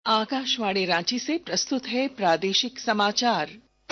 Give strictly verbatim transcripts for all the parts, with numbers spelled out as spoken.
आकाशवाणी रांची से प्रस्तुत है प्रादेशिक समाचार।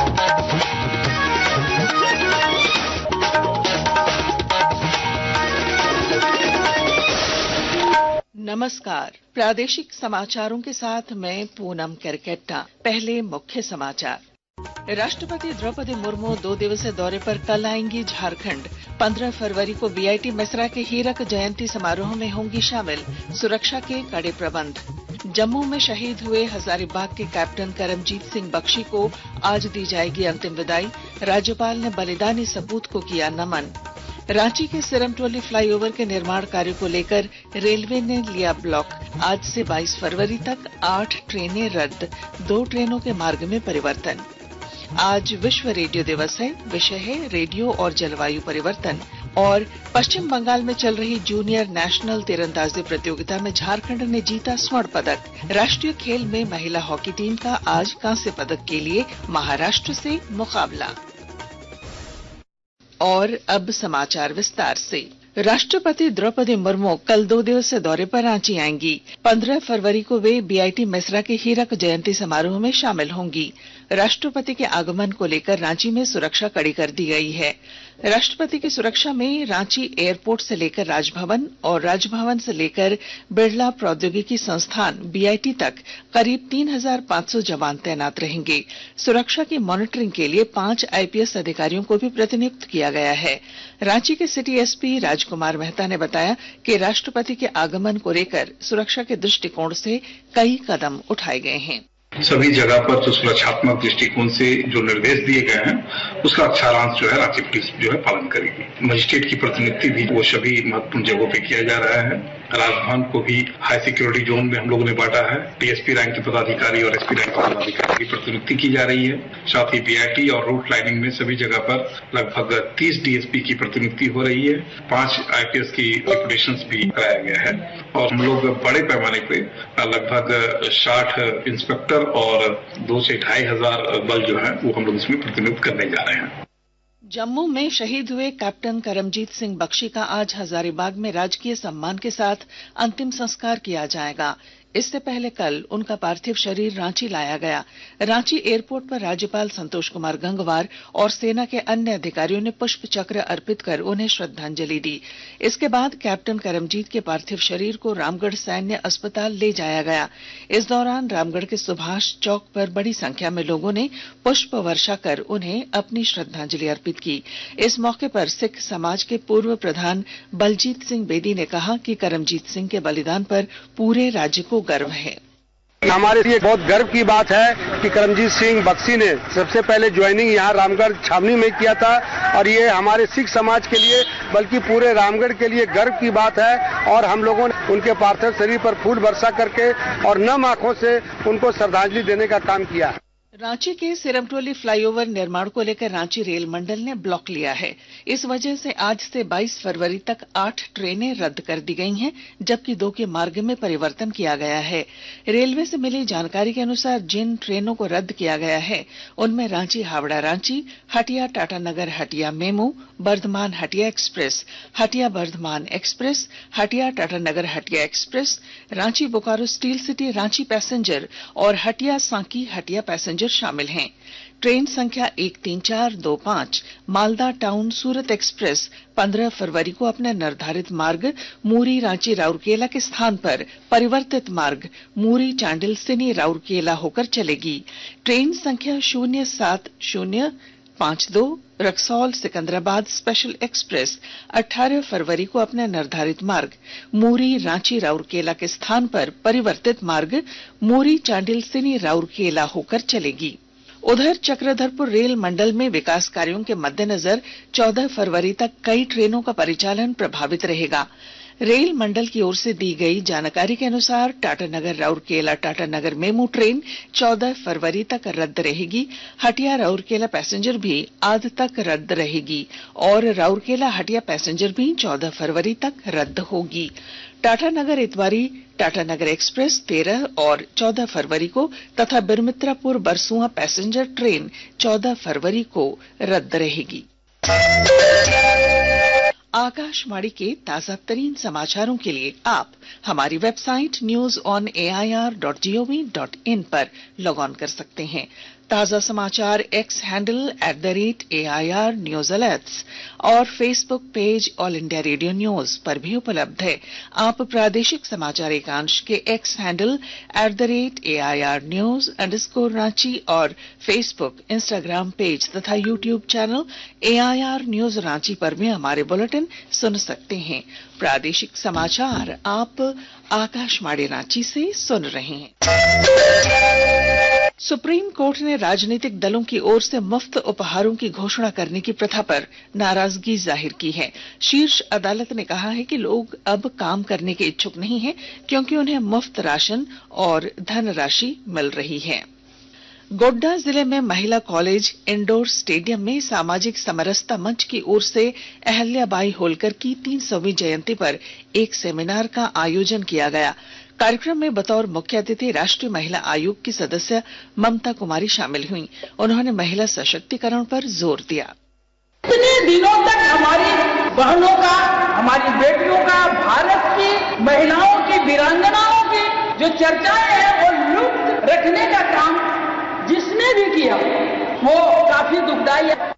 नमस्कार, प्रादेशिक समाचारों के साथ मैं पूनम करकेट्टा। पहले मुख्य समाचार। राष्ट्रपति द्रौपदी मुर्मू दो दिवसीय दौरे पर कल आएंगी झारखंड। पंद्रह फरवरी को बीआईटी मेसरा के हीरक जयंती समारोह में होंगी शामिल। सुरक्षा के कड़े प्रबंध। जम्मू में शहीद हुए हजारीबाग के कैप्टन करमजीत सिंह बख्शी को आज दी जाएगी अंतिम विदाई। राज्यपाल ने बलिदानी सपूत को किया नमन। रांची के सिरमटोली फ्लाईओवर के निर्माण कार्य को लेकर रेलवे ने लिया ब्लॉक। आज से बाईस फरवरी तक आठ ट्रेनें रद्द, दो ट्रेनों के मार्ग में परिवर्तन। आज विश्व रेडियो दिवस है। विषय है रेडियो और जलवायु परिवर्तन। और पश्चिम बंगाल में चल रही जूनियर नेशनल तीरंदाजी प्रतियोगिता में झारखंड ने जीता स्वर्ण पदक। राष्ट्रीय खेल में महिला हॉकी टीम का आज कांस्य पदक के लिए महाराष्ट्र से मुकाबला। और अब समाचार विस्तार से। राष्ट्रपति द्रौपदी मुर्मू कल दो दिवसीय दौरे पर रांची आएंगी। पंद्रह फरवरी को वे बीआईटी मेसरा के हीरक जयंती समारोह में शामिल होंगी। राष्ट्रपति के आगमन को लेकर रांची में सुरक्षा कड़ी कर दी गई है। राष्ट्रपति की सुरक्षा में रांची एयरपोर्ट से लेकर राजभवन और राजभवन से लेकर बिरला प्रौद्योगिकी संस्थान बीआईटी तक करीब तीन हजार पांच सौ जवान तैनात रहेंगे। सुरक्षा की मॉनिटरिंग के लिए पांच आईपीएस अधिकारियों को भी प्रतिनियुक्त किया गया है। रांची के सिटी एसपी राजकुमार मेहता ने बताया कि राष्ट्रपति के आगमन को लेकर सुरक्षा के दृष्टिकोण से कई कदम उठाए गए हैं। सभी जगह पर जो सुरक्षात्मक दृष्टिकोण से जो निर्देश दिए गए हैं उसका अक्षरांश जो है रांची पुलिस जो है पालन करेगी। मजिस्ट्रेट की प्रतिनियुक्ति भी वो सभी महत्वपूर्ण जगहों पे किया जा रहा है। राजभवन को भी हाई सिक्योरिटी जोन में हम लोगों ने बांटा है। डीएसपी रैंक के पदाधिकारी और एसपी रैंक के पदाधिकारी की प्रतिनियुक्ति की जा रही है। साथ ही बीआईटी और रूट लाइनिंग में सभी जगह पर लगभग तीस डीएसपी की प्रतिनियुक्ति हो रही है। पांच आईपीएस की डिप्यूटेशन भी कराया गया है और हम लोग बड़े पैमाने पे लगभग साठ इंस्पेक्टर और दो से ढाई हजार बल जो है वो हम लोग इसमें प्रतिनियुक्त करने जा रहे हैं। जम्मू में शहीद हुए कैप्टन करमजीत सिंह बख्शी का आज हजारीबाग में राजकीय सम्मान के साथ अंतिम संस्कार किया जाएगा। इससे पहले कल उनका पार्थिव शरीर रांची लाया गया। रांची एयरपोर्ट पर राज्यपाल संतोष कुमार गंगवार और सेना के अन्य अधिकारियों ने पुष्प चक्र अर्पित कर उन्हें श्रद्धांजलि दी। इसके बाद कैप्टन करमजीत के पार्थिव शरीर को रामगढ़ सैन्य अस्पताल ले जाया गया। इस दौरान रामगढ़ के सुभाष चौक पर बड़ी संख्या में लोगों ने पुष्प वर्षा कर उन्हें अपनी श्रद्धांजलि अर्पित की। इस मौके पर सिख समाज के पूर्व प्रधान बलजीत सिंह बेदी ने कहा कि करमजीत सिंह के बलिदान पर पूरे राज्य को गर्व है। हमारे लिए बहुत गर्व की बात है कि करमजीत सिंह बख्शी ने सबसे पहले ज्वाइनिंग यहाँ रामगढ़ छावनी में किया था और ये हमारे सिख समाज के लिए बल्कि पूरे रामगढ़ के लिए गर्व की बात है। और हम लोगों ने उनके पार्थिव शरीर पर फूल वर्षा करके और नम आंखों से उनको श्रद्धांजलि देने का काम किया। रांची के सिरमटोली फ्लाईओवर निर्माण को लेकर रांची रेल मंडल ने ब्लॉक लिया है। इस वजह से आज से बाईस फरवरी तक आठ ट्रेनें रद्द कर दी गई हैं, जबकि दो के मार्ग में परिवर्तन किया गया है। रेलवे से मिली जानकारी के अनुसार जिन ट्रेनों को रद्द किया गया है उनमें Ranchi Howrah Ranchi, Hatia Tatanagar Hatia MEMU, Bardhaman Hatia express, Hatia Bardhaman express, Hatia Tatanagar Hatia express, Ranchi Bokaro steel city Ranchi passenger और हटिया सांकी हटिया पैसेंजर शामिल हैं। ट्रेन संख्या एक तीन चार दो पांच मालदा टाउन सूरत एक्सप्रेस पंद्रह फरवरी को अपने निर्धारित मार्ग मूरी रांची राउरकेला के स्थान पर परिवर्तित मार्ग मूरी चांडिल सिनी राउरकेला होकर चलेगी। ट्रेन संख्या शून्य सात शून्य पांच दो रक्सौल सिकंदराबाद स्पेशल एक्सप्रेस अठारह फरवरी को अपने निर्धारित मार्ग मूरी रांची राउरकेला के स्थान पर परिवर्तित मार्ग मूरी चांडिल सिनी राउरकेला होकर चलेगी। उधर चक्रधरपुर रेल मंडल में विकास कार्यों के मद्देनजर चौदह फरवरी तक कई ट्रेनों का परिचालन प्रभावित रहेगा। रेल मंडल की ओर से दी गई जानकारी के अनुसार टाटानगर राउरकेला टाटानगर मेमू ट्रेन चौदह फरवरी तक रद्द रहेगी। हटिया राउरकेला पैसेंजर भी आज तक रद्द रहेगी और राउरकेला हटिया पैसेंजर भी चौदह फरवरी तक रद्द होगी। टाटानगर इतवारी टाटानगर एक्सप्रेस तेरह और चौदह फरवरी को तथा बिरमित्रापुर बरसुआ पैसेंजर ट्रेन चौदह फरवरी को रद्द रहेगी। आकाशवाणी के ताजा तरीन समाचारों के लिए आप हमारी website news on A I R dot G O V dot in पर लॉग ऑन कर सकते हैं। ताजा समाचार X handle at the rate A I R news alerts और Facebook page all India radio news पर भी उपलब्ध है। आप प्रादेशिक समाचार एकांश के X handle at the rate A I R news underscore Ranchi और फेसबुक, इंस्टाग्राम पेज तथा YouTube channel A I R news Ranchi पर भी हमारे बुलेटिन सुन सकते हैं। प्रादेशिक समाचार आप आकाशवाणी रांची से सुन रहे हैं। सुप्रीम कोर्ट ने राजनीतिक दलों की ओर से मुफ्त उपहारों की घोषणा करने की प्रथा पर नाराजगी जाहिर की है। शीर्ष अदालत ने कहा है कि लोग अब काम करने के इच्छुक नहीं हैं क्योंकि उन्हें मुफ्त राशन और धनराशि मिल रही है। गोड्डा जिले में महिला कॉलेज इंडोर स्टेडियम में सामाजिक समरसता मंच की ओर से अहल्याबाई होलकर की तीन सौवीं जयंती पर एक सेमिनार का आयोजन किया गया। कार्यक्रम में बतौर मुख्य अतिथि राष्ट्रीय महिला आयोग की सदस्य ममता कुमारी शामिल हुई। उन्होंने महिला सशक्तिकरण पर जोर दिया। इतने दिनों तक हमारी बहनों का, हमारी बेटियों का, भारत की महिलाओं की, वीरांगनाओं की जो चर्चाएं हैं वो लुप्त रखने का काम जिसने भी किया वो काफी दुखदायी है।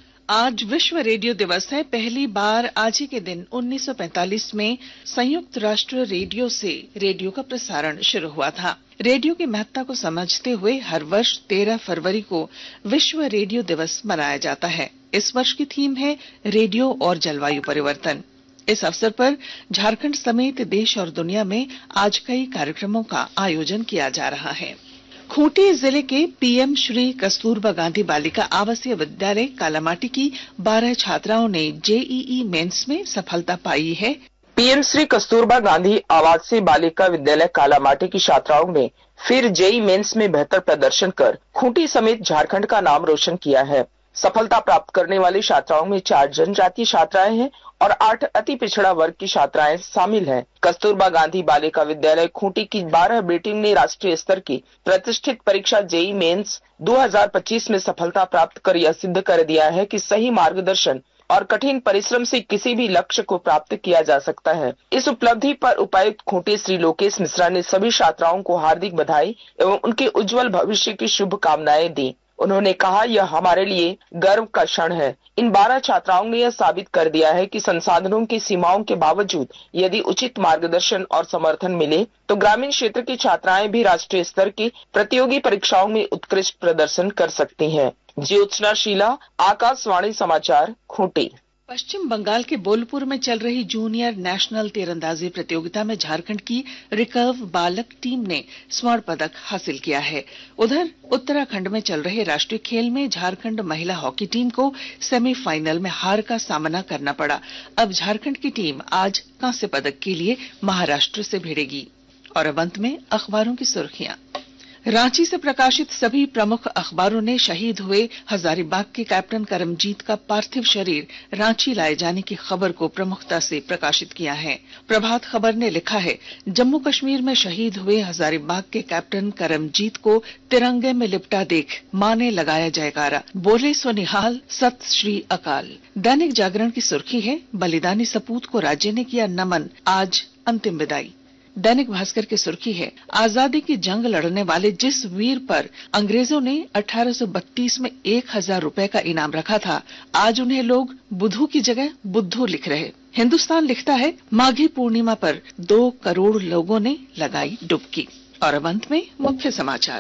आज विश्व रेडियो दिवस है। पहली बार आज ही के दिन उन्नीस सौ पैंतालीस में संयुक्त राष्ट्र रेडियो से रेडियो का प्रसारण शुरू हुआ था। रेडियो की महत्ता को समझते हुए हर वर्ष तेरह फरवरी को विश्व रेडियो दिवस मनाया जाता है। इस वर्ष की थीम है रेडियो और जलवायु परिवर्तन। इस अवसर पर झारखंड समेत देश और दुनिया में आज कई कार्यक्रमों का आयोजन किया जा रहा है। खूंटी जिले के पीएम श्री कस्तूरबा गांधी बालिका आवासीय विद्यालय कालामाटी की बारह छात्राओं ने जे ई ई मेंस में सफलता पाई है। पीएम श्री कस्तूरबा गांधी आवासीय बालिका विद्यालय कालामाटी की छात्राओं ने फिर जे ई ई मेंस में बेहतर प्रदर्शन कर खूंटी समेत झारखंड का नाम रोशन किया है। सफलता प्राप्त करने वाली छात्राओं में चार जनजातीय छात्राएं हैं और आठ अति पिछड़ा वर्ग की छात्राएं शामिल हैं। कस्तूरबा गांधी बालिका विद्यालय खूंटी की बारह बेटियों ने राष्ट्रीय स्तर की प्रतिष्ठित परीक्षा जे ई ई मेंस दो हज़ार पच्चीस में सफलता प्राप्त कर यह सिद्ध कर दिया है कि सही मार्गदर्शन और कठिन परिश्रम से किसी भी लक्ष्य को प्राप्त किया जा सकता है। इस उपलब्धि पर उपायुक्त खूंटी श्री लोकेश मिश्रा ने सभी छात्राओं को हार्दिक बधाई एवं उनके उज्जवल भविष्य की शुभकामनाएं दी। उन्होंने कहा, यह हमारे लिए गर्व का क्षण है। इन बारह छात्राओं ने यह साबित कर दिया है कि संसाधनों की सीमाओं के बावजूद यदि उचित मार्गदर्शन और समर्थन मिले तो ग्रामीण क्षेत्र की छात्राएं भी राष्ट्रीय स्तर की प्रतियोगी परीक्षाओं में उत्कृष्ट प्रदर्शन कर सकती हैं। ज्योत्सना शीला, आकाशवाणी समाचार, खूंटी। पश्चिम बंगाल के बोलपुर में चल रही जूनियर नेशनल तीरंदाजी प्रतियोगिता में झारखंड की रिकर्व बालक टीम ने स्वर्ण पदक हासिल किया है। उधर उत्तराखंड में चल रहे राष्ट्रीय खेल में झारखंड महिला हॉकी टीम को सेमीफाइनल में हार का सामना करना पड़ा। अब झारखंड की टीम आज कांस्य पदक के लिए महाराष्ट्र से भिड़ेगी। और अब अंत में अखबारों की सुर्खियां। रांची से प्रकाशित सभी प्रमुख अखबारों ने शहीद हुए हजारीबाग के कैप्टन करमजीत का पार्थिव शरीर रांची लाए जाने की खबर को प्रमुखता से प्रकाशित किया है। प्रभात खबर ने लिखा है, जम्मू कश्मीर में शहीद हुए हजारीबाग के कैप्टन करमजीत को तिरंगे में लिपटा देख मां ने लगाया जयकारा, बोले सो निहाल, सत श्री अकाल। दैनिक जागरण की सुर्खी है, बलिदानी सपूत को राज्य ने किया नमन, आज अंतिम विदाई। दैनिक भास्कर की सुर्खी है, आजादी की जंग लड़ने वाले जिस वीर पर अंग्रेजों ने अठारह सौ बत्तीस में एक हजार रुपए का इनाम रखा था, आज उन्हें लोग बुधू की जगह बुद्धू लिख रहे। हिंदुस्तान लिखता है, माघी पूर्णिमा पर दो करोड़ लोगों ने लगाई डुबकी। और अब अंत में मुख्य समाचार।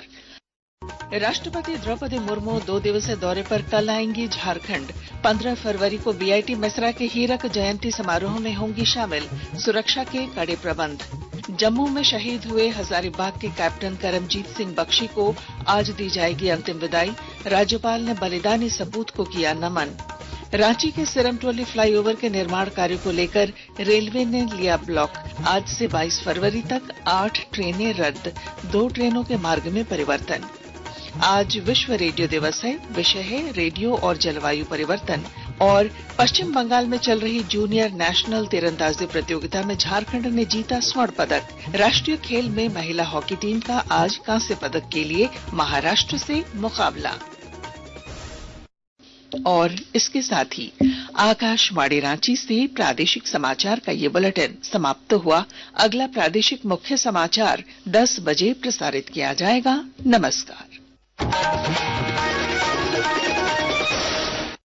राष्ट्रपति द्रौपदी मुर्मू दो दिवसीय दौरे पर कल आएंगी झारखंड। पंद्रह फरवरी को बीआईटी मेसरा के हीरक जयंती समारोह में होंगी शामिल। सुरक्षा के कड़े प्रबंध। जम्मू में शहीद हुए हजारीबाग के कैप्टन करमजीत सिंह बख्शी को आज दी जाएगी अंतिम विदाई। राज्यपाल ने बलिदानी सपूत को किया नमन। रांची के सिरमटोली फ्लाईओवर के निर्माण कार्य को लेकर रेलवे ने लिया ब्लॉक। आज से बाईस फरवरी तक आठ ट्रेनें रद्द, दो ट्रेनों के मार्ग में परिवर्तन। आज विश्व रेडियो दिवस है। विषय है रेडियो और जलवायु परिवर्तन। और पश्चिम बंगाल में चल रही जूनियर नेशनल तीरंदाजी प्रतियोगिता में झारखंड ने जीता स्वर्ण पदक। राष्ट्रीय खेल में महिला हॉकी टीम का आज कांस्य पदक के लिए महाराष्ट्र से मुकाबला। और इसके साथ ही आकाशवाणी रांची से प्रादेशिक समाचार का ये बुलेटिन समाप्त हुआ। अगला प्रादेशिक मुख्य समाचार दस बजे प्रसारित किया जाएगा। नमस्कार।